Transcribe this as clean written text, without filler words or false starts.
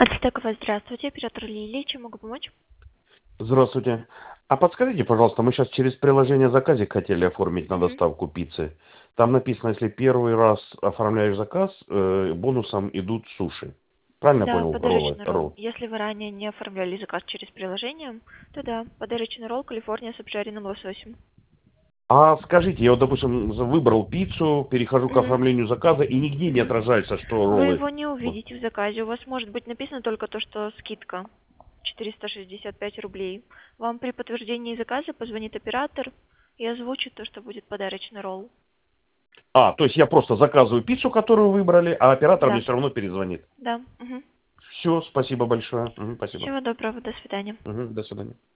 Ацтекова, здравствуйте, оператор Лилия, чем могу помочь? Здравствуйте. А подскажите, пожалуйста, мы сейчас через приложение заказик хотели оформить на Мгм. доставку пиццы. Там написано, если первый раз оформляешь заказ, бонусом идут суши. Правильно Да, понял? Роллы, подарочный ролл. ролл. Если вы ранее не оформляли заказ через приложение, то да, подарочный ролл Калифорния с обжаренным лососем. А скажите, я вот, допустим, выбрал пиццу, перехожу к Мгм. оформлению заказа, и нигде не Мгм. отражается, что Вы роллы. его не увидите в заказе. У вас может быть написано только то, что скидка 465 рублей. Вам при подтверждении заказа позвонит оператор и озвучит то, что будет подарочный ролл. То есть я просто заказываю пиццу, которую выбрали, а оператор мне Да, все равно перезвонит. да. Мгм. Все, спасибо большое. Мгм, спасибо. Всего доброго, до свидания. Мгм, до свидания.